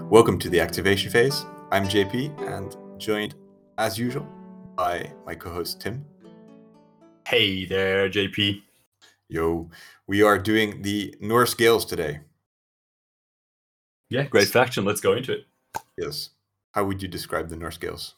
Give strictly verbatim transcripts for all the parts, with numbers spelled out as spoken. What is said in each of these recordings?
Welcome to the activation phase. I'm J P and joined, as usual, by my co-host Tim. Hey there, J P. Yo, we are doing the Norse Gales today. Yeah, great faction. Let's go into it. Yes. How would you describe the Norse Gales?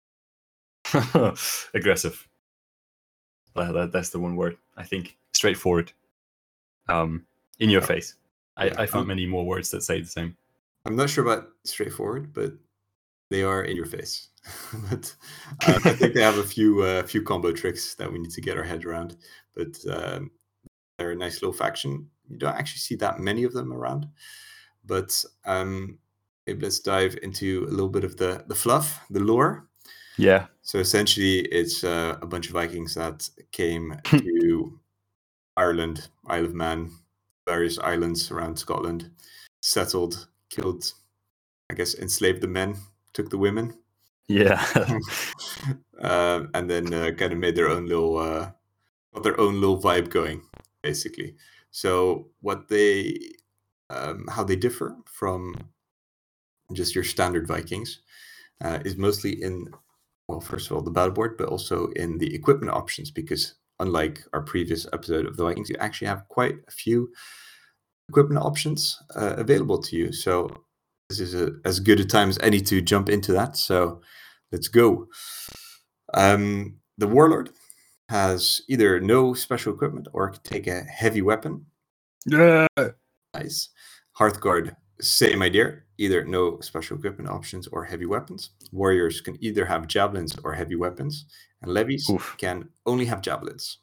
Aggressive. Well, that, that's the one word. I think straightforward. Um, in your Oh, face. I, yeah. I found I'm, many more words that say the same. I'm not sure about straightforward, but they are in your face. but uh, I think they have a few uh, few combo tricks that we need to get our head around. But um, they're a nice little faction. You don't actually see that many of them around. But um, maybe let's dive into a little bit of the, the fluff, the lore. Yeah. So essentially, it's uh, a bunch of Vikings that came to Ireland, Isle of Man, various islands around Scotland, settled, killed, I guess, enslaved the men, took the women. Yeah. uh, and then uh, kind of made their own little, uh, got their own little vibe going, basically. So what they, um, how they differ from just your standard Vikings uh, is mostly in, well, first of all, the battle board, but also in the equipment options, because unlike our previous episode of the Vikings, you actually have quite a few equipment options uh, available to you. So this is a, as good a time as any to jump into that. So let's go. Um, the Warlord has either no special equipment or can take a heavy weapon. Yeah. Nice. Hearthguard, same idea. Either no special equipment options or heavy weapons. Warriors can either have javelins or heavy weapons. And levies Oof. can only have javelins.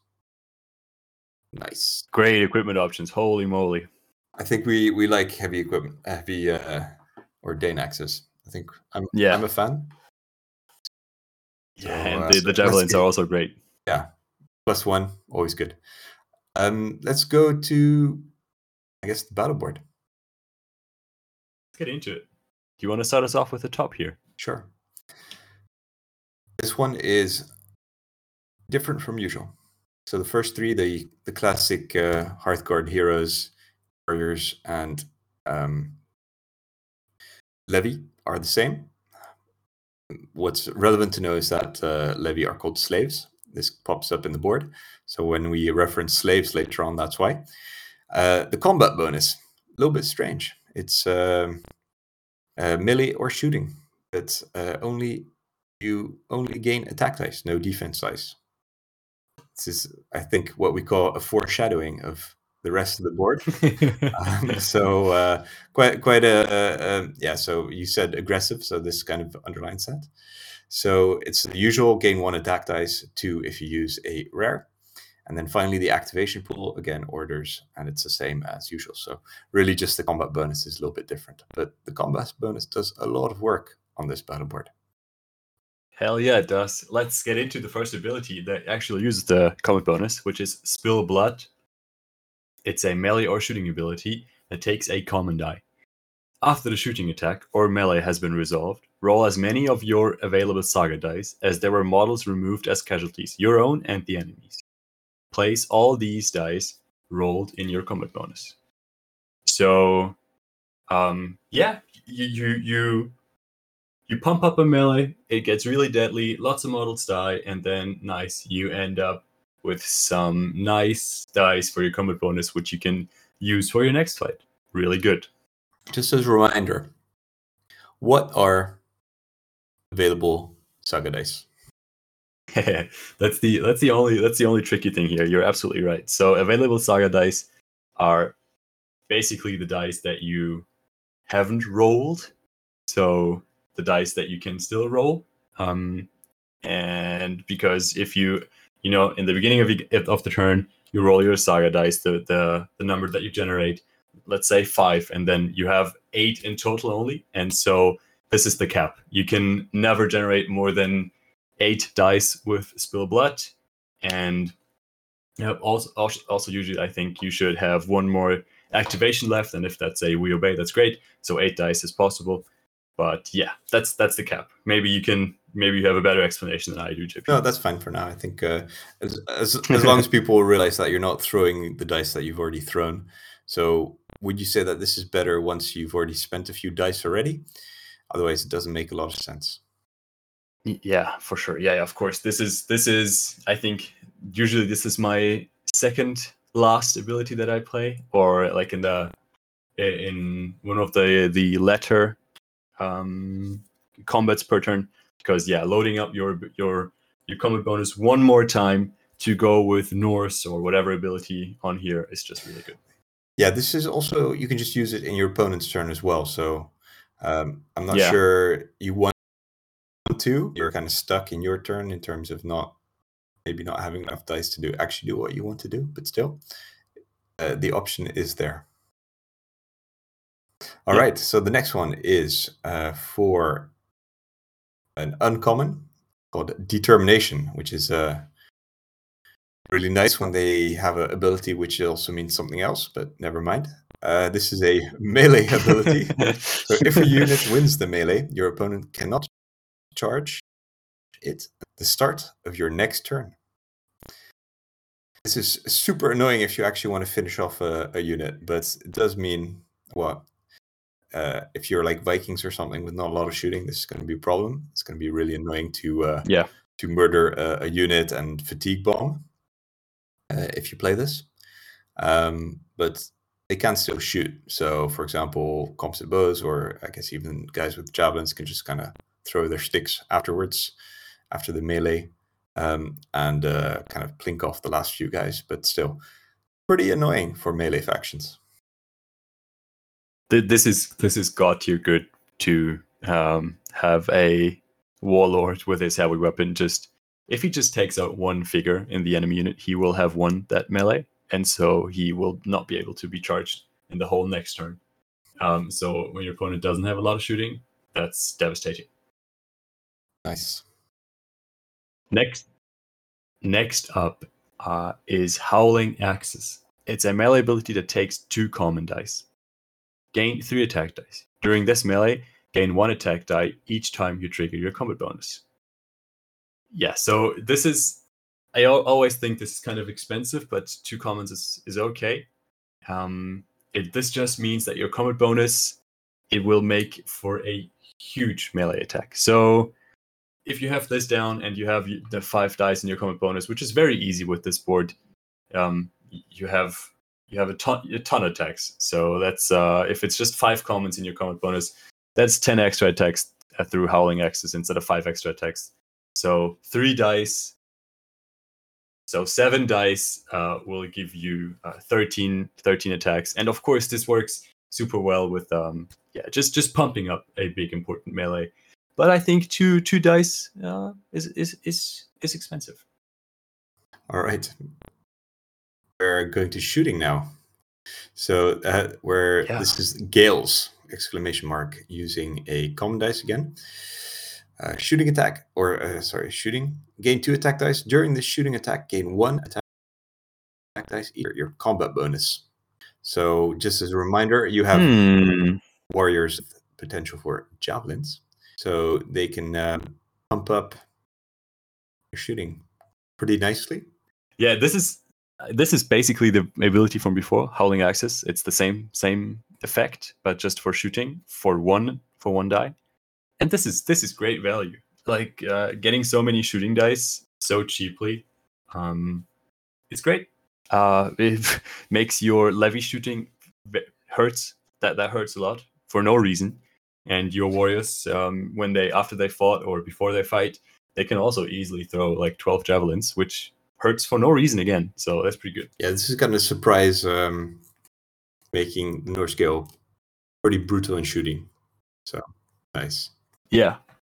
Nice. Great equipment options. Holy moly. I think we, we like heavy equipment, heavy uh, or Dane axes. I think I'm Yeah. I'm a fan. Yeah, So, and uh, the, the javelins get, are also great. Yeah, plus one, always good. Um, let's go to, I guess, the battle board. Let's get into it. Do you want to start us off with the top here? Sure. This one is different from usual. So the first three, the the classic uh, Hearthguard heroes, warriors, and um, Levy are the same. What's relevant to know is that uh, Levy are called slaves. This pops up in the board. So when we reference slaves later on, that's why. Uh, the combat bonus, a little bit strange. It's um, uh, melee or shooting, but uh, only you only gain attack dice, no defense dice. This is, I think, what we call a foreshadowing of the rest of the board. um, so uh, quite quite a, a, a yeah. So you said aggressive, so this kind of underlines that. So it's the usual: gain one attack dice, two if you use a rare, and then finally the activation pool, again orders, and it's the same as usual. So really, just the combat bonus is a little bit different, but the combat bonus does a lot of work on this battle board. Hell yeah, it does. Let's get into the first ability that actually uses the combat bonus, which is Spill Blood. It's a melee or shooting ability that takes a common die. After the shooting attack or melee has been resolved, roll as many of your available saga dice as there were models removed as casualties, your own and the enemy's. Place all these dice rolled in your combat bonus. So, um, yeah, you you you you pump up a melee, it gets really deadly, lots of models die, and then nice, you end up with some nice dice for your combat bonus, which you can use for your next fight. Really good. Just as a reminder, what are available saga dice? that's the that's the only that's the only tricky thing here. You're absolutely right. So available saga dice are basically the dice that you haven't rolled. So the dice that you can still roll. Um, and because if you you know in the beginning of of the turn you roll your saga dice, the the the number that you generate, let's say five, and then you have eight in total only, and so this is the cap. You can never generate more than eight dice with Spill Blood, and yeah, also, also also usually I think you should have one more activation left, and if that's a We Obey, that's great. So eight dice is possible, but yeah, that's that's the cap. Maybe you can maybe you have a better explanation than I do, J P. No, that's fine for now. I think uh, as, as as long as people realize that you're not throwing the dice that you've already thrown. So would you say that this is better once you've already spent a few dice already? Otherwise, it doesn't make a lot of sense. Yeah, for sure. Yeah, yeah, of course. This is this is I think usually this is my second last ability that I play, or like in the in one of the the latter um, combats per turn. Because yeah, loading up your your your combat bonus one more time to go with Norse or whatever ability on here is just really good. Yeah, this is also, you can just use it in your opponent's turn as well. So um, I'm not Yeah. sure you want to. You're kind of stuck in your turn in terms of not maybe not having enough dice to do actually do what you want to do, but still, uh, the option is there. All Yep. right, so the next one is uh, for an uncommon called Determination, which is uh, really nice when they have an ability which also means something else, but never mind. Uh, this is a melee ability. So if a unit wins the melee, your opponent cannot charge it at the start of your next turn. This is super annoying if you actually want to finish off a, a unit, but it does mean, well, uh, if you're like Vikings or something with not a lot of shooting, this is going to be a problem. It's going to be really annoying to uh, yeah to murder a, a unit and fatigue bomb uh, if you play this. Um, but they can still shoot. So, for example, composite bows, or I guess even guys with javelins, can just kind of throw their sticks afterwards, after the melee, um, and uh, kind of plink off the last few guys. But still, pretty annoying for melee factions. This is this is god tier good to um, have a warlord with his heavy weapon. Just if he just takes out one figure in the enemy unit, he will have won that melee, and so he will not be able to be charged in the whole next turn. Um, so when your opponent doesn't have a lot of shooting, that's devastating. Nice. Next, next up uh, is Howling Axes. It's a melee ability that takes two common dice. Gain three attack dice. During this melee, gain one attack die each time you trigger your combat bonus. Yeah, so this is... I al- always think this is kind of expensive, but two commons is, is okay. Um, it, this just means that your combat bonus, it will make for a huge melee attack. So if you have this down and you have the five dice in your combat bonus, which is very easy with this board, um, you have... you have a ton, a ton of attacks. So that's uh, if it's just five commons in your combat bonus, that's ten extra attacks uh, through Howling Axes instead of five extra attacks. So three dice. So seven dice uh, will give you uh, thirteen, thirteen attacks. And of course, this works super well with um, yeah, just just pumping up a big important melee. But I think two two dice uh, is is is is expensive. All right. We're going to shooting now. So uh, where Yeah. this is Gales, exclamation mark, using a common dice again. Uh, shooting attack, or uh, sorry, shooting. Gain two attack dice. During this shooting attack, gain one attack dice, your, your combat bonus. So just as a reminder, you have Hmm. warriors with potential for javelins. So they can uh, pump up your shooting pretty nicely. Yeah, this is this is basically the ability from before, Howling Axes. It's the same same effect, but just for shooting for one for one die. And this is this is great value. Like uh, getting so many shooting dice so cheaply, um, it's great. Uh, it makes your levy shooting hurts. That that hurts a lot for no reason. And your warriors, um, when they after they fought or before they fight, they can also easily throw like twelve javelins, which hurts for no reason again. So that's pretty good. Yeah, this is kind of a surprise, um, making the Norse Gale pretty brutal in shooting. So nice. Yeah.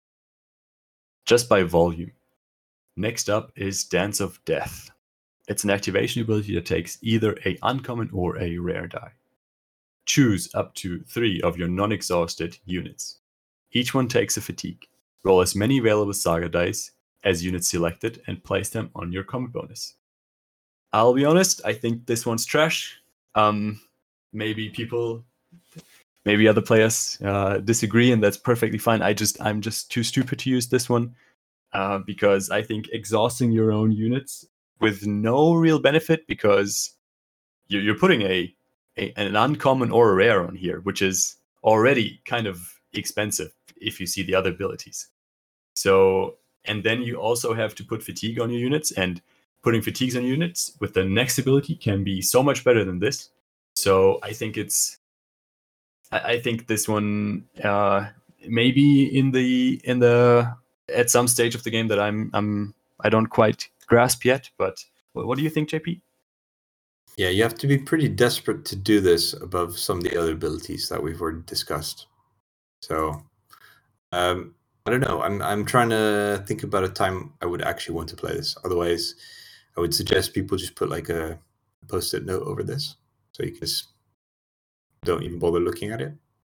Just by volume. Next up is Dance of Death. It's an activation ability that takes either a uncommon or a rare die. Choose up to three of your non-exhausted units. Each one takes a fatigue. Roll as many available saga dice as units selected and place them on your combat bonus. I'll be honest, I think this one's trash. Um, maybe people, maybe other players uh, disagree, and that's perfectly fine. I just, I'm just too stupid to use this one uh, because I think exhausting your own units with no real benefit, because you're putting a a, an uncommon or a rare on here, which is already kind of expensive if you see the other abilities. So, and then you also have to put fatigue on your units, and putting fatigues on units with the next ability can be so much better than this. So I think it's, I, I think this one uh, maybe in the in the at some stage of the game that I'm I'm I don't quite grasp yet. But what, what do you think, J P? Yeah, you have to be pretty desperate to do this above some of the other abilities that we've already discussed. So, um, I don't know. I'm I'm trying to think about a time I would actually want to play this. Otherwise, I would suggest people just put like a post-it note over this, so you just don't even bother looking at it.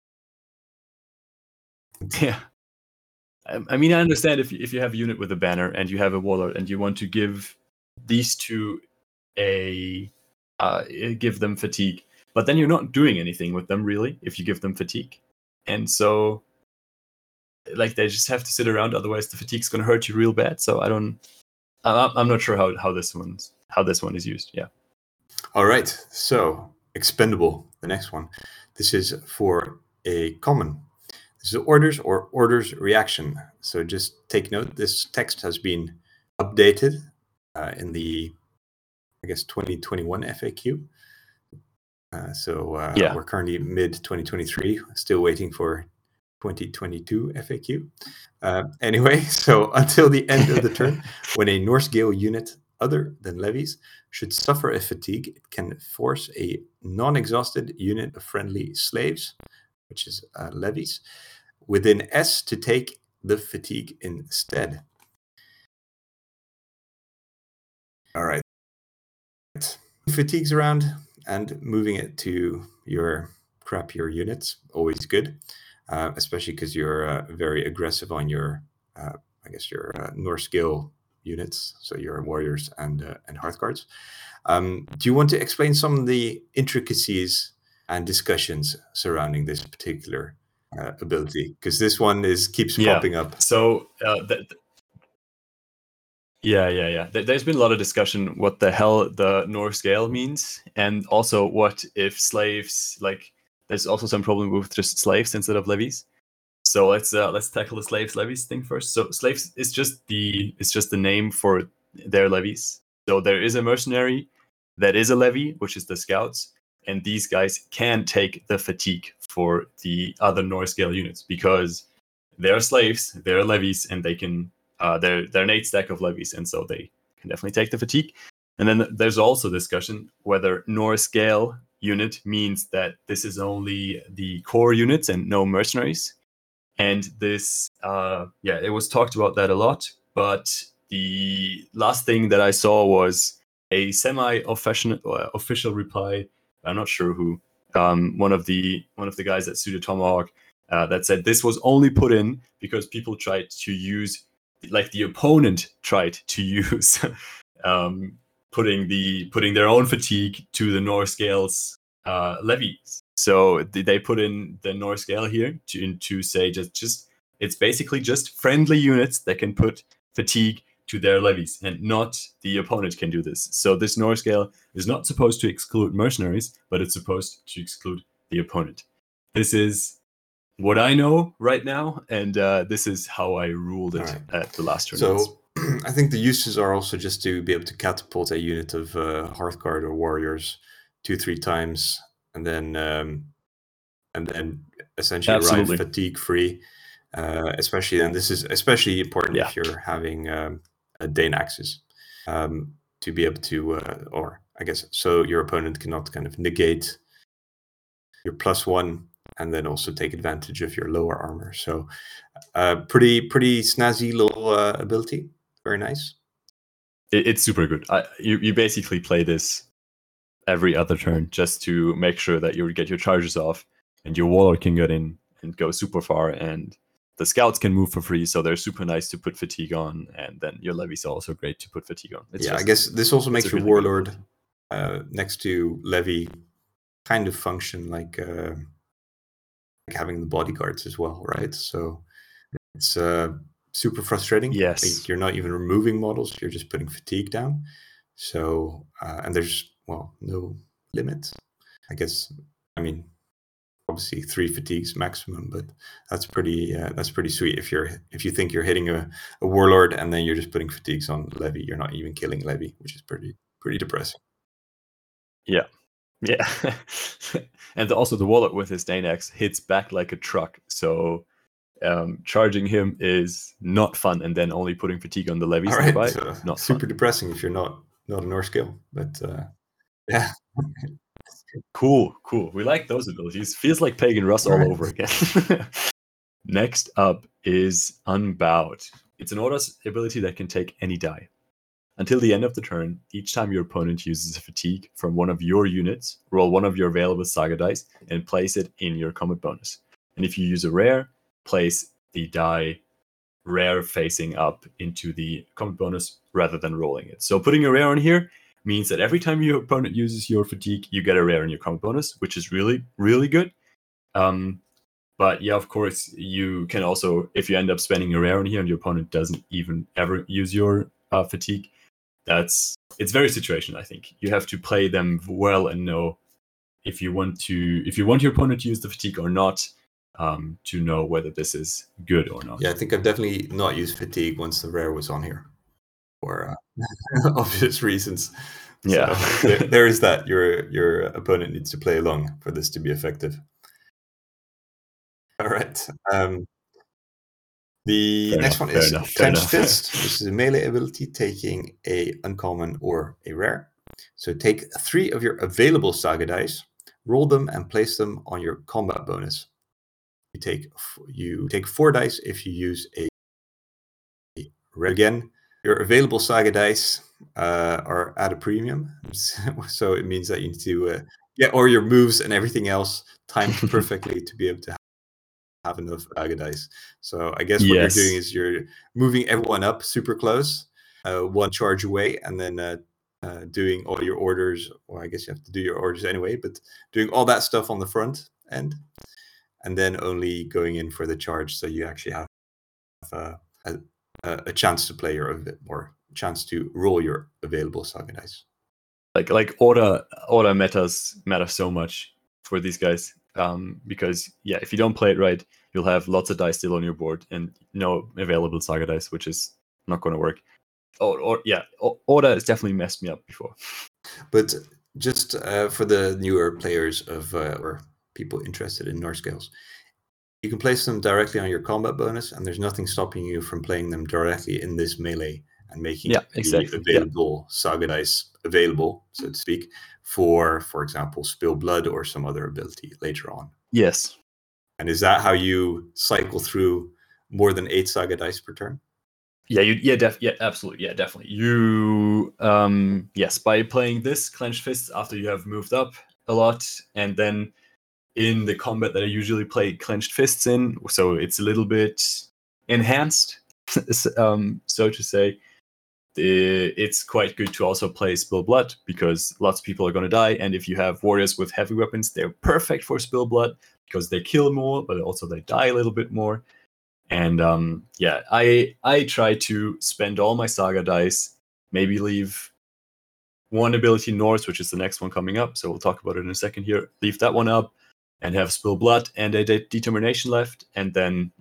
Yeah. I mean, I understand if if you have a unit with a banner and you have a warlord and you want to give these two a uh, give them fatigue, but then you're not doing anything with them really if you give them fatigue, and so like they just have to sit around. Otherwise, the fatigue's going to hurt you real bad. So I don't. I'm not sure how how this one's how this one is used. Yeah. All right. So expendable, the next one. This is for a common. This is orders or orders reaction. So just take note, this text has been updated uh, in the, I guess, twenty twenty-one F A Q. Uh, so uh, yeah. We're currently mid twenty twenty-three, still waiting for twenty twenty-two F A Q. Uh, anyway, so until the end of the turn, when a Norse Gale unit other than levies should suffer a fatigue, it can force a non-exhausted unit of friendly slaves, which is uh, levies, within S to take the fatigue instead. All right. Fatigues around and moving it to your crappier units, always good, uh, especially because you're uh, very aggressive on your, uh, I guess, your uh, Norse Gale units, so your warriors and uh, and Hearthguards. Um, do you want to explain some of the intricacies and discussions surrounding this particular uh, ability? Because this one is keeps yeah. popping up. So uh, th- yeah, yeah, yeah. There's been a lot of discussion what the hell the Norse Gale means, and also what if slaves, like there's also some problem with just slaves instead of levies. So let's uh, let's tackle the slaves levies thing first. So slaves is just the it's just the name for their levies. So there is a mercenary that is a levy, which is the scouts, and these guys can take the fatigue for the other Norse Gale units because they're slaves, they're levies, and they can uh, they're they're an eight stack of levies, and so they can definitely take the fatigue. And then there's also discussion whether Norse Gale unit means that this is only the core units and no mercenaries. And this, uh, yeah, it was talked about that a lot. But the last thing that I saw was a semi-official uh, official reply. I'm not sure who. Um, one of the one of the guys at Pseudo Tomahawk uh, that said this was only put in because people tried to use, like the opponent tried to use, um, putting the putting their own fatigue to the Norse Gale's uh, levies. So they put in the Norse Gale here to to say just just it's basically just friendly units that can put fatigue to their levies, and not the opponent can do this. So this Norse Gale is not supposed to exclude mercenaries, but it's supposed to exclude the opponent. This is what I know right now, and uh, this is how I ruled it right. at the last tournament. So I think the uses are also just to be able to catapult a unit of uh, Hearthguard or warriors two, three times, and then um, and then essentially Absolutely. arrive fatigue free. Uh, especially, and this is especially important yeah. if you're having um, a Dane Axis, um, to be able to, uh, or I guess, so your opponent cannot kind of negate your plus one and then also take advantage of your lower armor. So, uh, pretty pretty snazzy little uh, ability. Very nice. It, it's super good. I, you you basically play this every other turn just to make sure that you get your charges off and your warlord can get in and go super far, and the scouts can move for free, so they're super nice to put fatigue on, and then your levies are also great to put fatigue on. It's yeah, just, I guess this also makes your really warlord uh, next to levy kind of function like, uh, like having the bodyguards as well, right? So it's uh, super frustrating. Yes, like you're not even removing models; you're just putting fatigue down. So uh, and there's well no limit. I guess, I mean, obviously three fatigues maximum, but that's pretty uh, that's pretty sweet. If you're if you think you're hitting a, a warlord and then you're just putting fatigues on Levy, you're not even killing Levy, which is pretty pretty depressing. Yeah, yeah, and also the warlord with his Daneaxe hits back like a truck, so um, charging him is not fun. And then only putting fatigue on the levies All right, nearby, so not super fun. depressing if you're not not a Norse skill, but uh, yeah. Cool, cool. We like those abilities. Feels like Pagan Russ all, All right. over again. Next up is Unbowed. It's an Ordos ability that can take any die. Until the end of the turn, each time your opponent uses a fatigue from one of your units, roll one of your available Saga dice and place it in your combat bonus. And if you use a rare, place the die rare facing up into the combat bonus rather than rolling it. So putting a rare on here means that every time your opponent uses your fatigue, you get a rare in your combat bonus, which is really, really good. Um, but yeah, of course, you can also, if you end up spending a rare on here and your opponent doesn't even ever use your uh, fatigue, that's it's very situational. I think you have to play them well and know if you want to if you want your opponent to use the fatigue or not, um, to know whether this is good or not. Yeah, I think I've definitely not used fatigue once the rare was on here, for uh, obvious reasons. Yeah, so there, there is that. Your your opponent needs to play along for this to be effective. All right. Um, the fair next enough, one fair is enough, Clenched fair enough. Fist, which is a melee ability taking a uncommon or a rare. So take three of your available Saga dice, roll them, and place them on your combat bonus. You take you take four dice if you use a rare. Again, your available Saga dice uh, are at a premium, so it means that you need to uh, yeah, or your moves and everything else timed perfectly to be able to have enough Saga dice. So I guess what Yes. you're doing is you're moving everyone up super close, uh, one charge away, and then uh, uh, doing all your orders. Or I guess you have to do your orders anyway, but doing all that stuff on the front end, and then only going in for the charge, so you actually have uh, a, a chance to play your or chance to roll your available Saga dice. Like like order order matters matter so much for these guys, um, because yeah, if you don't play it right, you'll have lots of dice still on your board and no available Saga dice, which is not going to work. Or, or yeah, order has definitely messed me up before. But just uh, for the newer players of uh, or people interested in Norse scales, you can place them directly on your combat bonus, and there's nothing stopping you from playing them directly in this melee and making yeah, exactly. the available yeah. Saga dice available, so to speak, for, for example, Spill Blood or some other ability later on. Yes. And is that how you cycle through more than eight Saga dice per turn? Yeah, you, yeah, def, yeah, absolutely, yeah, definitely. You, um, yes, by playing this Clenched Fists after you have moved up a lot, and then in the combat that I usually play Clenched Fists in, so it's a little bit enhanced, um, so to say. The, it's quite good to also play Spill Blood because lots of people are going to die, and if you have warriors with heavy weapons, they're perfect for Spill Blood because they kill more, but also they die a little bit more. And um, yeah, I I try to spend all my Saga dice, maybe leave one ability Norse, which is the next one coming up, so we'll talk about it in a second here, leave that one up, and have Spill Blood and a de- Determination left, and then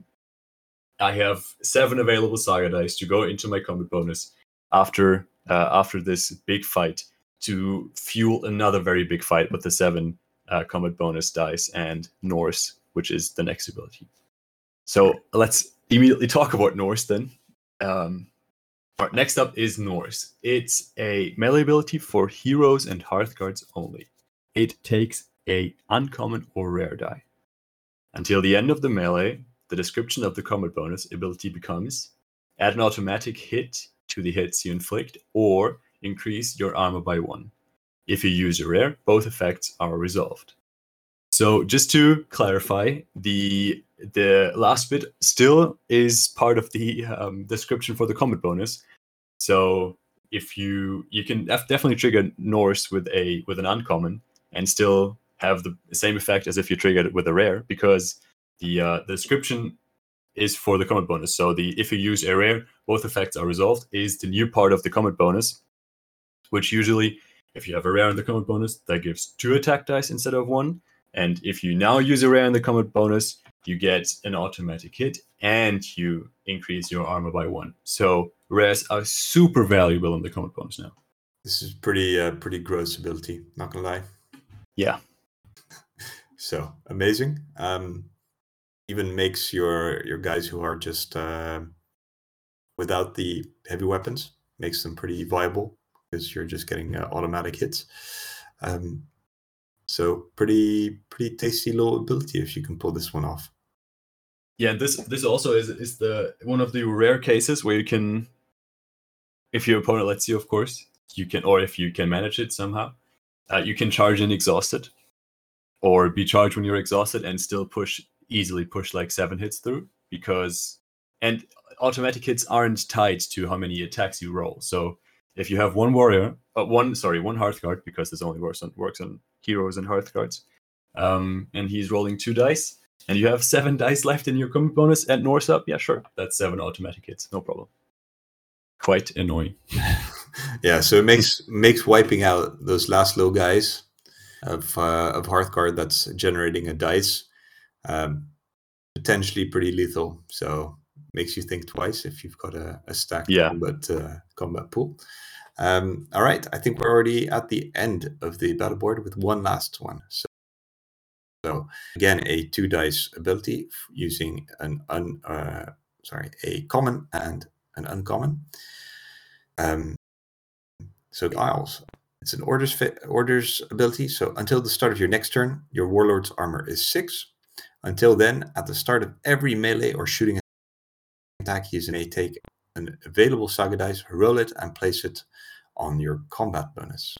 I have seven available Saga dice to go into my combat bonus after uh, after this big fight to fuel another very big fight with the seven uh, combat bonus dice and Norse, which is the next ability. So let's immediately talk about Norse then. Um, all right, next up is Norse. It's a melee ability for heroes and Hearthguards only. It takes a uncommon or rare die. Until the end of the melee, the description of the combat bonus ability becomes add an automatic hit to the hits you inflict, or increase your armor by one. If you use a rare, both effects are resolved. So just to clarify, the the last bit still is part of the um, description for the combat bonus. So if you you can definitely trigger Norse with a with an uncommon and still have the same effect as if you triggered it with a rare, because the uh, the description is for the combat bonus. So the if you use a rare, both effects are resolved is the new part of the combat bonus, which usually If you have a rare in the combat bonus, that gives two attack dice instead of one. And if you now use a rare in the combat bonus, you get an automatic hit and you increase your armor by one. So rares are super valuable in the combat bonus now. This is pretty uh, pretty gross ability, not gonna lie. Yeah. So amazing. Um, even makes your your guys who are just uh, without the heavy weapons, makes them pretty viable because you're just getting uh, automatic hits. Um, so pretty pretty tasty little ability if you can pull this one off. Yeah, this this also is is the one of the rare cases where you can, if your opponent lets you, of course, you can, or if you can manage it somehow, uh, you can charge in exhausted, or be charged when you're exhausted and still push easily push like seven hits through, because and automatic hits aren't tied to how many attacks you roll. So if you have one warrior, uh, one sorry, one Hearthguard, because this only works on works on heroes and Hearthguards, um, and he's rolling two dice, and you have seven dice left in your combat bonus at Norse up, yeah, sure, that's seven automatic hits, no problem. Quite annoying. Yeah, so it makes makes wiping out those last little guys of uh, of Hearthguard that's generating a dice um, potentially pretty lethal. So makes you think twice if you've got a, a stacked Yeah. combat uh, combat pool. Um, all right, I think we're already at the end of the battle board with one last one. So, so again, a two dice ability using an un uh, sorry a common and an uncommon. Um, so the Isles. It's an orders fit, orders ability. So until the start of your next turn, your warlord's armor is six. Until then, at the start of every melee or shooting attack, he may take an available saga dice, roll it, and place it on your combat bonus.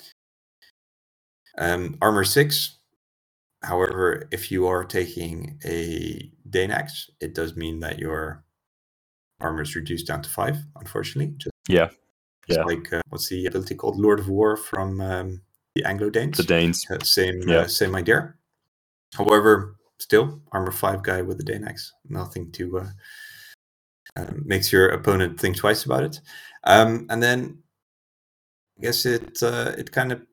Um, armor six. However, if you are taking a Danax, it does mean that your armor is reduced down to five, unfortunately. Just Yeah. It's Yeah. like uh, what's the ability called? Lord of War from um, the Anglo-Danes. The Danes. Uh, same, Yeah. uh, same idea. However, still armor five guy with the Danax. Nothing to uh, uh, makes your opponent think twice about it. Um, and then I guess it uh, it kind of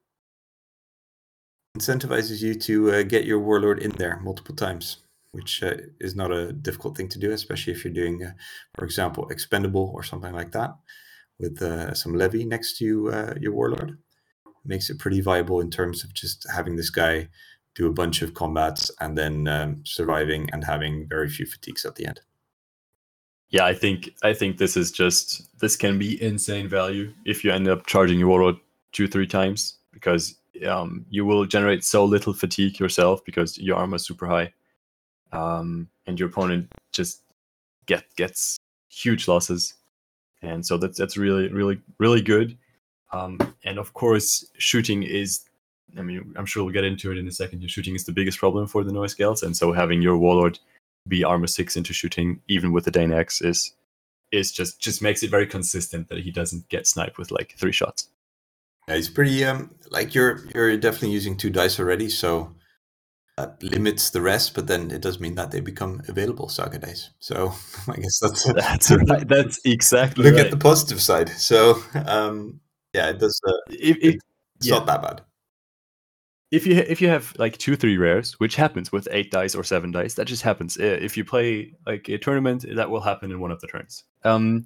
incentivizes you to uh, get your warlord in there multiple times, which uh, is not a difficult thing to do, especially if you're doing, uh, for example, expendable or something like that, with uh, some levy next to uh, your warlord. Makes it pretty viable in terms of just having this guy do a bunch of combats and then um, surviving and having very few fatigues at the end. Yeah, I think I think this is just this can be insane value if you end up charging your warlord two three times, because um, you will generate so little fatigue yourself because your armor is super high, um, and your opponent just get gets huge losses, and so that's that's really really really good. Um, and of course, shooting is. I mean, I'm sure we'll get into it in a second. Your shooting is the biggest problem for the Noise Scouts, and so having your warlord be armor six into shooting, even with the Danax, is is just just makes it very consistent that he doesn't get sniped with like three shots. Yeah, he's pretty um like you're you're definitely using two dice already, so that limits the rest. But then it does mean that they become available saga dice. So I guess that's that's right. That's exactly look right. at the positive side. So um yeah, it does. Uh, if, if, it's yeah. not that bad. If you if you have like two three rares, which happens with eight dice or seven dice, that just happens. If you play like a tournament, that will happen in one of the turns. Um,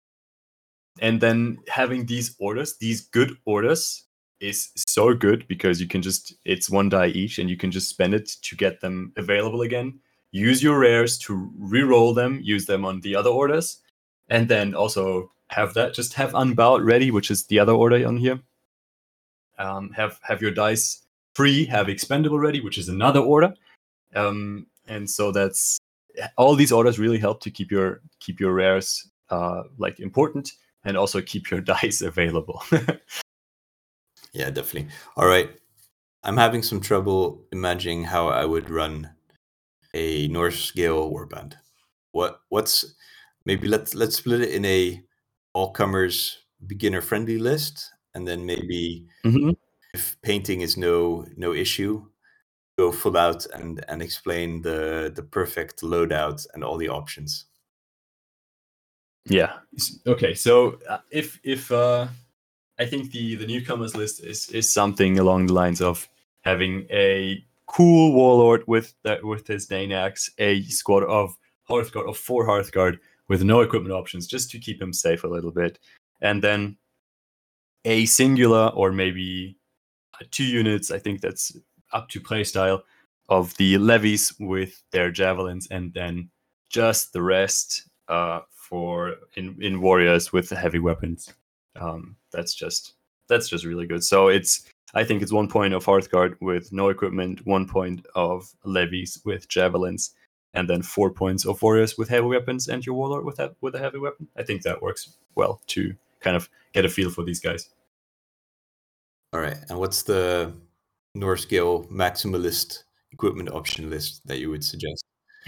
and then having these orders, these good orders, is so good because you can just it's one die each, and you can just spend it to get them available again. Use your rares to re-roll them, use them on the other orders, and then also have that just have Unbowed ready, which is the other order on here. Um, have have your dice free, have expendable ready, which is another order, um, and so that's all these orders really help to keep your keep your rares uh, like important, and also keep your dice available. Yeah, definitely. All right, I'm having some trouble imagining how I would run a Norse Gale warband. What what's maybe let's let's split it in a all comers beginner friendly list, and then maybe. Mm-hmm. If painting is no no issue, go full out and and explain the the perfect loadout and all the options. Yeah. Okay. So uh, if if uh, I think the the newcomers list is is something along the lines of having a cool warlord with that with his Danax, a squad of Hearthguard of four Hearthguard with no equipment options, just to keep him safe a little bit, and then a singular or maybe two units. I think that's up to playstyle of the levies with their javelins, and then just the rest uh, for in in warriors with the heavy weapons. Um, that's just that's just really good. So it's I think it's one point of Hearthguard with no equipment, one point of levies with javelins, and then four points of warriors with heavy weapons, and your warlord with a, with a heavy weapon. I think that works well to kind of get a feel for these guys. All right, and what's the Norse Gale maximalist equipment option list that you would suggest?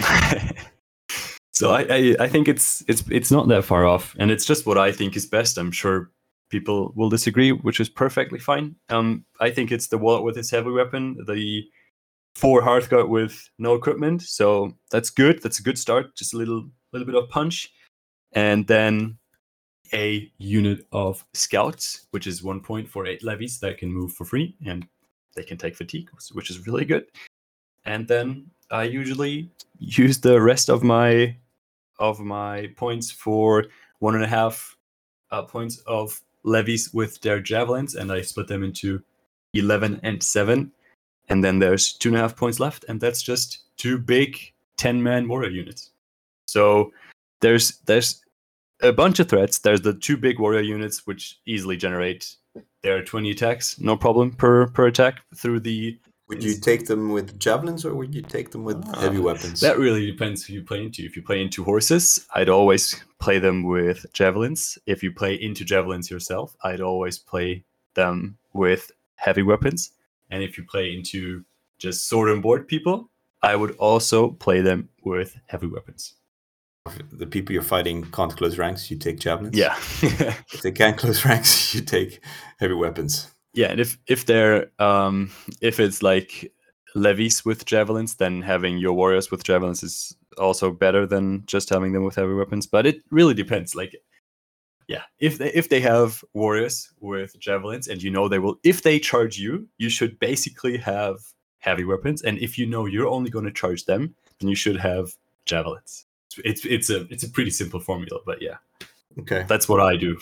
So I, I I think it's it's it's not that far off, and it's just what I think is best. I'm sure people will disagree, which is perfectly fine. Um, I think it's the warlord with his heavy weapon, the four Hearthguard with no equipment. So that's good. That's a good start. Just a little little bit of punch, and then a unit of scouts, which is one point for eight levies that can move for free, and they can take fatigue, which is really good. And then I usually use the rest of my of my points for one and a half uh, points of levies with their javelins, and I split them into eleven and seven. And then there's two and a half points left, and that's just two big ten-man warrior units. So there's there's a bunch of threats. There's the two big warrior units, which easily generate their twenty attacks, no problem per per attack through the. Would you take them with javelins or would you take them with uh, heavy weapons? That really depends who you play into. If you play into horses, I'd always play them with javelins. If you play into javelins yourself, I'd always play them with heavy weapons. And if you play into just sword and board people, I would also play them with heavy weapons. If the people you're fighting can't close ranks, you take javelins? Yeah. If they can't close ranks, you take heavy weapons. Yeah, and if if they're um, if it's like levies with javelins, then having your warriors with javelins is also better than just having them with heavy weapons. But it really depends. Like, yeah, if they if they have warriors with javelins, and you know they will, if they charge you, you should basically have heavy weapons. And if you know you're only going to charge them, then you should have javelins. It's it's a it's a pretty simple formula, but yeah, okay, that's what I do.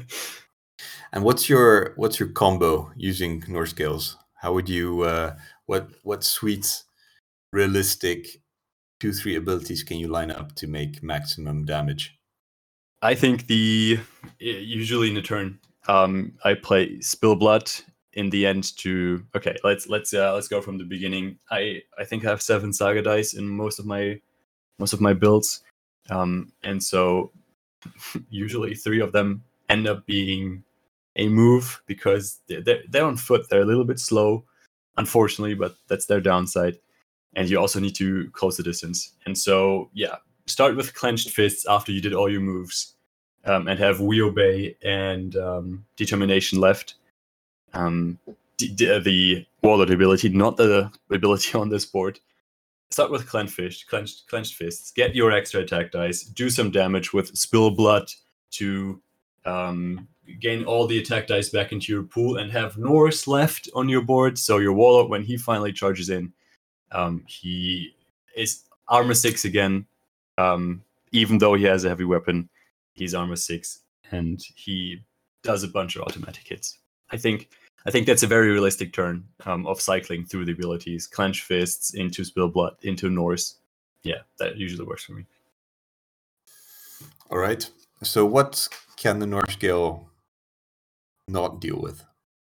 And what's your what's your combo using Norse Gales? How would you uh, what what sweet, realistic two three abilities can you line up to make maximum damage? I think the usually in a turn, um, I play Spill Blood in the end to okay. Let's let's uh, let's go from the beginning. I I think I have seven Saga dice in most of my most of my builds, um, and so usually three of them end up being a move because they're, they're on foot. They're a little bit slow, unfortunately, but that's their downside. And you also need to close the distance. And so, yeah, start with clenched fists after you did all your moves, um, and have We Obey and um, Determination left. Um, d- d- the warlord ability, not the ability on this board. Start with clenched fist, clenched, clenched fists. Get your extra attack dice. Do some damage with Spill Blood to um, gain all the attack dice back into your pool, and have Norse left on your board. So your warlord, when he finally charges in, um, he is armor six again. Um, even though he has a heavy weapon, he's armor six, and he does a bunch of automatic hits. I think I think that's a very realistic turn um, of cycling through the abilities. Clench fists into Spill Blood into Norse. Yeah, that usually works for me. All right. So what can the Norse Gale not deal with?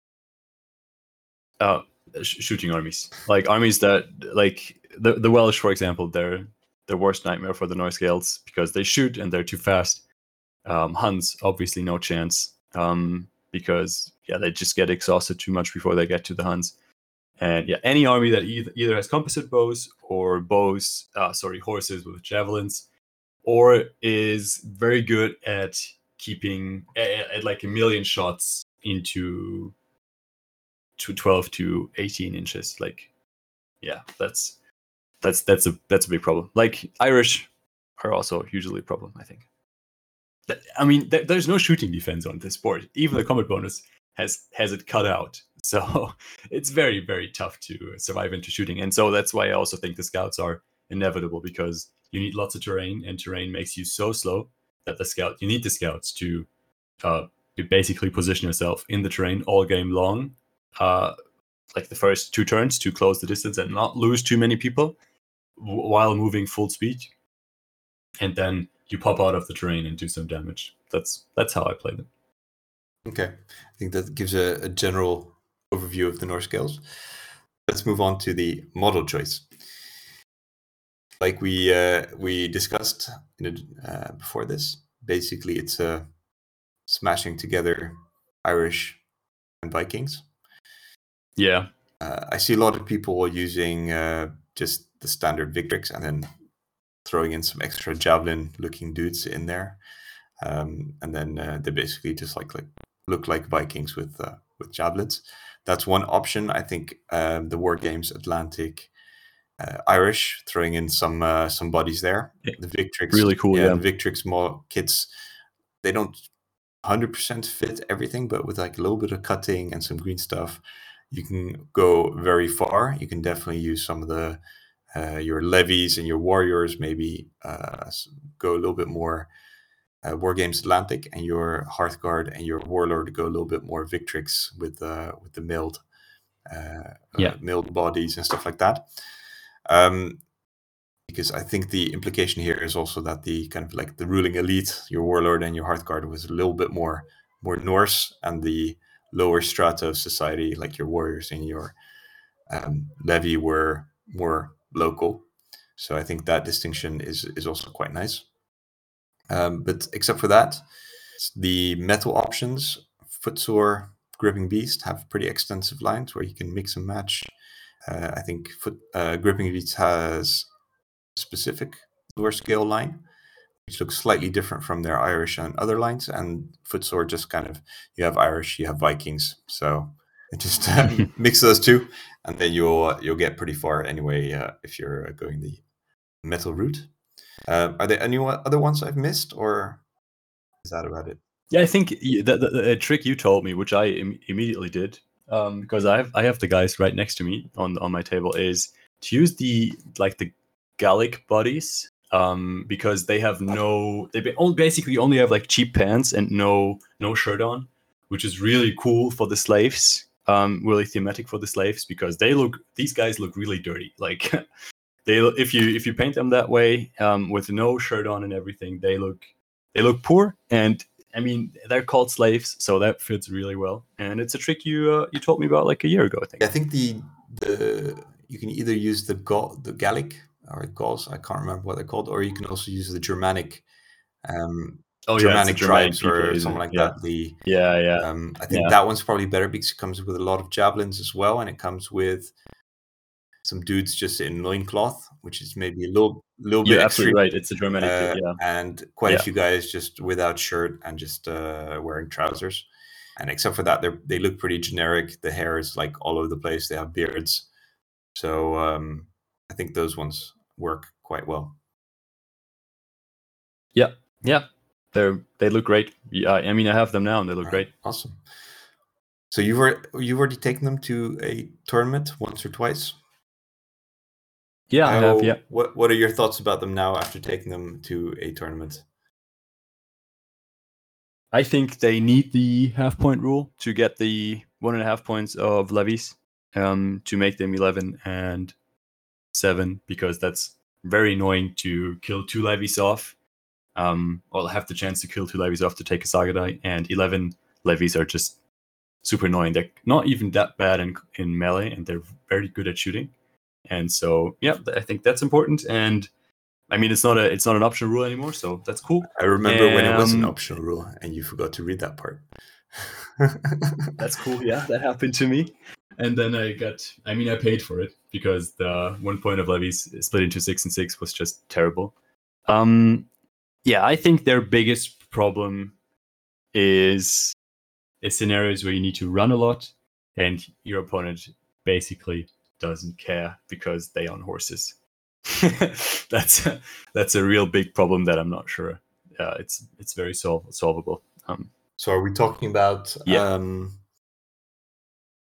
Uh, sh- shooting armies, like armies that, like the the Welsh, for example, they're the worst nightmare for the Norse Gales because they shoot and they're too fast. Um, Huns, obviously, no chance um, because yeah, they just get exhausted too much before they get to the Huns. And yeah, any army that either either has composite bows or bows, uh, sorry, horses with javelins, or is very good at keeping at, at like a million shots into to twelve to eighteen inches. Like, yeah, that's that's that's a that's a big problem. Like Irish are also usually a problem, I think. I mean, th- there's no shooting defense on this board. Even the combat bonus has has it cut out. So it's very, very tough to survive into shooting. And so that's why I also think the scouts are inevitable, because you need lots of terrain, and terrain makes you so slow that the scout you need the scouts to uh, to basically position yourself in the terrain all game long, uh, like the first two turns, to close the distance and not lose too many people w- while moving full speed. And then you pop out of the terrain and do some damage. That's that's how I played it. Okay, I think that gives a, a general overview of the Norse scales. Let's move on to the model choice. Like we uh, we discussed in a, uh, before this, basically it's a smashing together Irish and Vikings. Yeah. Uh, I see a lot of people using uh, just the standard Victrix and then throwing in some extra javelin-looking dudes in there, um, and then uh, they basically just like, like look like Vikings with uh, with javelins. That's one option. I think um, the War Games Atlantic uh, Irish, throwing in some uh, some bodies there. Yeah. The Victrix, Really cool. yeah, Yeah. the Victrix mo- kits, they don't one hundred percent fit everything, but with like a little bit of cutting and some green stuff, you can go very far. You can definitely use some of the uh, your levies and your warriors, maybe uh, s- go a little bit more uh, War Games Atlantic, and your Hearthguard and your Warlord go a little bit more Victrix with uh, with the milled uh, Yeah. uh, milled bodies and stuff like that. Um, because I think the implication here is also that the kind of like the ruling elite, your Warlord and your Hearthguard, was a little bit more more Norse, and the lower strata of society, like your warriors and your um, levy, were more local. So I think that distinction is is also quite nice. Um, but except for that, the metal options, Footsore, Gripping Beast, have pretty extensive lines where you can mix and match. Uh, I think foot, uh, Gripping Beast has a specific lore scale line, which looks slightly different from their Irish and other lines. And Footsore just kind of, you have Irish, you have Vikings, so just um, mix those two, and then you'll you'll get pretty far anyway uh, if you're going the metal route. Uh, are there any other ones I've missed, or is that about it? Yeah, I think y- the, the, the trick you told me, which I Im- immediately did, um, because I have I have the guys right next to me on on my table, is to use the like the Gallic bodies, um, because they have no they ba- only, basically only have like cheap pants and no no shirt on, which is really cool for the slaves. Um, really thematic for the slaves, because they look these guys look really dirty. Like they if you if you paint them that way, um, with no shirt on and everything, they look they look poor. And I mean, they're called slaves, so that fits really well. And it's a trick you uh, you told me about like a year ago, I think. I think the the you can either use the Gaul, the Gallic or Gauls, I can't remember what they're called, or you can also use the Germanic um, Oh yeah, it's a Germanic Germanic tribes P K, or isn't something it? like Yeah, that. The yeah, yeah, um, I think yeah. that one's probably better because it comes with a lot of javelins as well, and it comes with some dudes just in loincloth, which is maybe a little little bit You're extreme. absolutely right. It's a Germanic kit. Uh, Yeah, and quite yeah. a few guys just without shirt and just uh, wearing trousers. And except for that, they they look pretty generic. The hair is like all over the place. They have beards, so um, I think those ones work quite well. Yeah, yeah. They're they look great. Yeah, I mean, I have them now, and they look All right, great. awesome. So you've already, you've already taken them to a tournament once or twice. Yeah, I have. How, Yeah. what what are your thoughts about them now after taking them to a tournament? I think they need the half point rule to get the one and a half points of levies, um, to make them eleven and seven, because that's very annoying to kill two levies off, um, or have the chance to kill two levies off to take a saga die, and eleven levies are just super annoying. They're not even that bad in in melee, and they're very good at shooting. And so, yeah, I think that's important. And I mean, it's not a it's not an optional rule anymore, so that's cool. I remember when it was an Um, optional rule and you forgot to read that part. That's cool. Yeah, that happened to me. And then I got, I mean, I paid for it because the one point of levies split into six and six was just terrible. Um, yeah, I think their biggest problem is, is scenarios where you need to run a lot and your opponent basically doesn't care because they own horses. that's a, that's a real big problem that I'm not sure uh, it's it's very sol- solvable. Um, So are we talking about Yeah. um,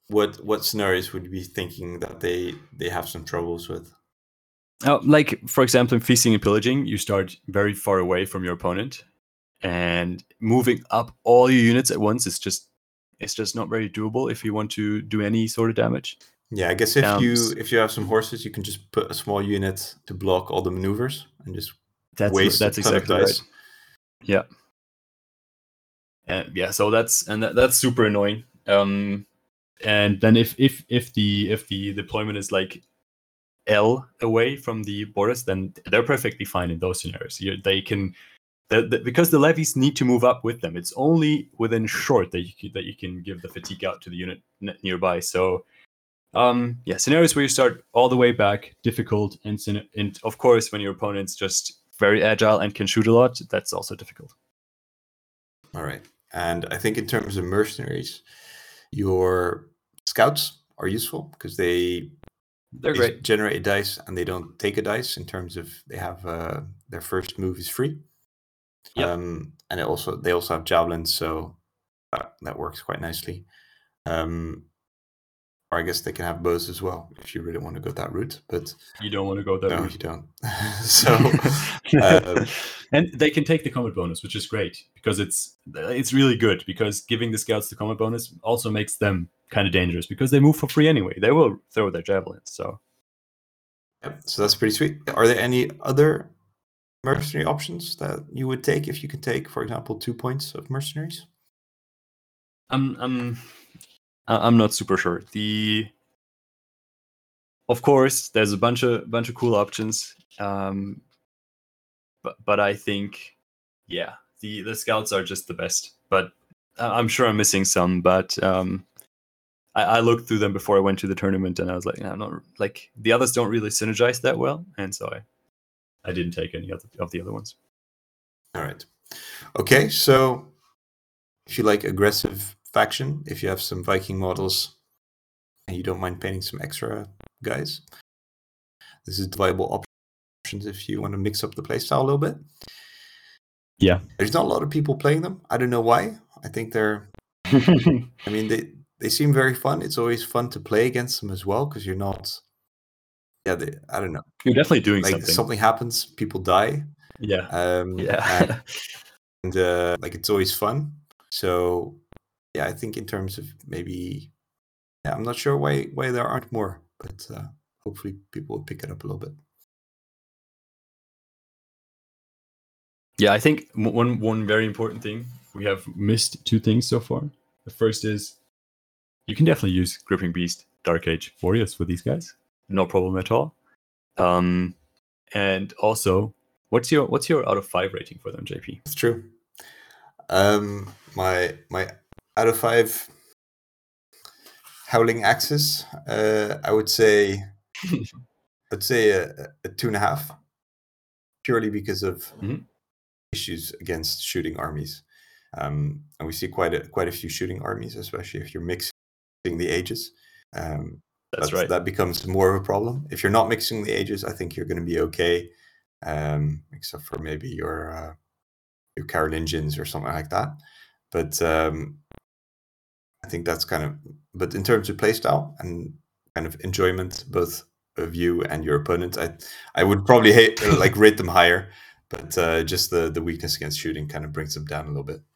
what what scenarios would you be thinking that they they have some troubles with? Oh, like for example, in feasting and pillaging, you start very far away from your opponent, and moving up all your units at once is just it's just not very doable if you want to do any sort of damage. Yeah, I guess if Um, you if you have some horses, you can just put a small unit to block all the maneuvers and just That's waste that's a ton exactly of dice. right. Yeah. And yeah, so that's and that, that's super annoying. Um, and then if if if the if the deployment is like L away from the borders, then they're perfectly fine in those scenarios. You, they can the, the, because the levies need to move up with them. It's only within short that you can, that you can give the fatigue out to the unit n- nearby. So um, yeah, scenarios where you start all the way back, difficult, and, and of course when your opponent's just very agile and can shoot a lot, that's also difficult. All right. And I think in terms of mercenaries, your scouts are useful because they They're they great. generate a dice and they don't take a dice in terms of they have uh, their first move is free. Yep. Um, and it also they also have javelins, so that, that works quite nicely. Um, or I guess they can have bows as well if you really want to go that route. But you don't want to go that no, route. you don't. so um, and they can take the combat bonus, which is great because it's it's really good because giving the scouts the combat bonus also makes them kind of dangerous because they move for free anyway. They will throw their javelins. So, yep, so that's pretty sweet. Are there any other mercenary options that you would take if you could take, for example, two points of mercenaries? I'm I'm I'm not super sure. The of course there's a bunch of bunch of cool options, um, but but I think yeah the the scouts are just the best. But I'm sure I'm missing some. But um, I, I looked through them before I went to the tournament, and I was like, I'm not like the others don't really synergize that well, and so I I didn't take any of the, of the other ones. All right. Okay, so if you like aggressive faction, if you have some Viking models and you don't mind painting some extra guys, this is viable options if you want to mix up the playstyle a little bit. Yeah. There's not a lot of people playing them. I don't know why. I think they're I mean they they seem very fun. It's always fun to play against them as well because you're not yeah, they, I don't know. You're definitely doing like something. something happens, people die. Yeah. Um Yeah. and, and uh, like it's always fun. So yeah, I think in terms of maybe yeah, I'm not sure why why there aren't more, but uh, hopefully people will pick it up a little bit. Yeah, I think one one very important thing, we have missed two things so far. The first is you can definitely use Gripping Beast, Dark Age Warriors with these guys. No problem at all. Um, and also, what's your what's your out of five rating for them, J P? It's true. Um, my my out of five Howling Axes, uh, I would say, I'd say a, a two and a half, purely because of mm-hmm. issues against shooting armies. Um, and we see quite a quite a few shooting armies, especially if you're mixing the ages. Um, that's, that's right. That becomes more of a problem. If you're not mixing the ages, I think you're going to be okay, um, except for maybe your uh, your Carolingians or something like that. But um, I think that's kind of. But in terms of playstyle and kind of enjoyment, both of you and your opponent, I I would probably hate like rate them higher. But uh, just the the weakness against shooting kind of brings them down a little bit.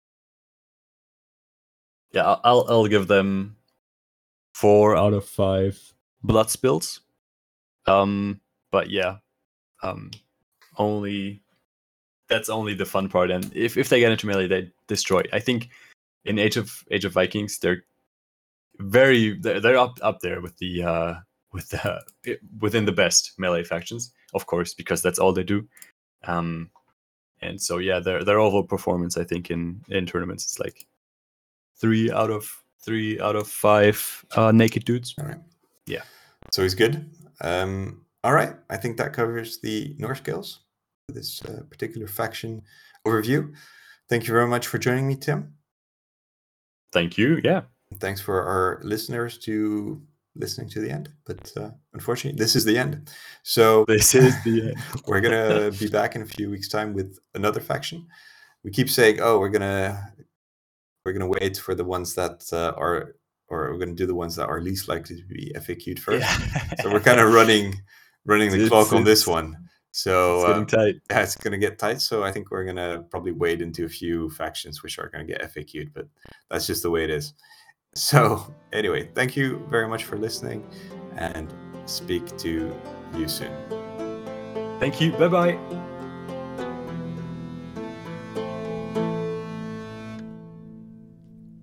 Yeah, I'll I'll give them four out of five blood spills. Um, but yeah, um, only that's only the fun part. And if, if they get into melee, they destroy. I think in Age of Age of Vikings, they're very they're, they're up up there with the uh, with the within the best melee factions, of course, because that's all they do. Um, and so yeah, their their overall performance, I think, in in tournaments, it's like three out of three out of five uh, naked dudes. All right. Yeah. So he's good. Um, all right. I think that covers the Norse Scales for this uh, particular faction overview. Thank you very much for joining me, Tim. Thank you. Yeah. Thanks for our listeners to listening to the end. But uh, unfortunately, this is the end. So this is the end. We're gonna be back in a few weeks' time with another faction. We keep saying, "Oh, we're gonna we're gonna wait for the ones that uh, are or we're going to do the ones that are least likely to be F A Q'd first. Yeah. So we're kind of running running the It's- clock on it's- this one. So It's uh, getting tight. yeah, it's going to get tight. So I think we're going to probably wade into a few factions which are going to get F A Q'd, but that's just the way it is. So anyway, thank you very much for listening, and speak to you soon. Thank you. Bye bye.